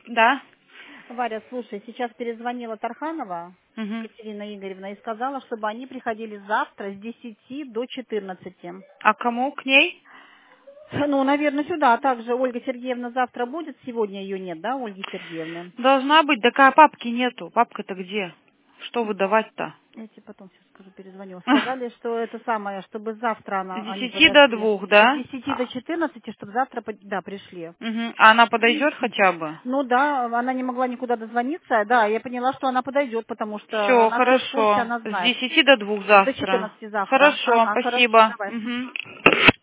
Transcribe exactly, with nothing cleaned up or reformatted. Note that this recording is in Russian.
Да. Варя, слушай, сейчас перезвонила Тарханова Угу. Екатерина Игоревна и сказала, чтобы они приходили завтра с десяти до четырнадцати. А кому? К ней? Ну, наверное, сюда. А также Ольга Сергеевна завтра будет, сегодня ее нет, да, Ольги Сергеевны? Должна быть. Такая папки нету. Папка-то где? Что выдавать-то? Я тебе потом сейчас скажу, перезвоню. Сказали, что это самое, чтобы завтра С она, они десяти до подошли. двух, С да? десяти до четырнадцати, чтобы завтра, по- да, пришли. Угу. А она подойдет хотя бы? Ну да, она не могла никуда дозвониться. Да, я поняла, что она подойдет, потому что Все, она все в курсе, хорошо. она С знает. десяти до двух До завтра. четырнадцати завтра. Хорошо, Ага, хорошо, спасибо. давай. Угу.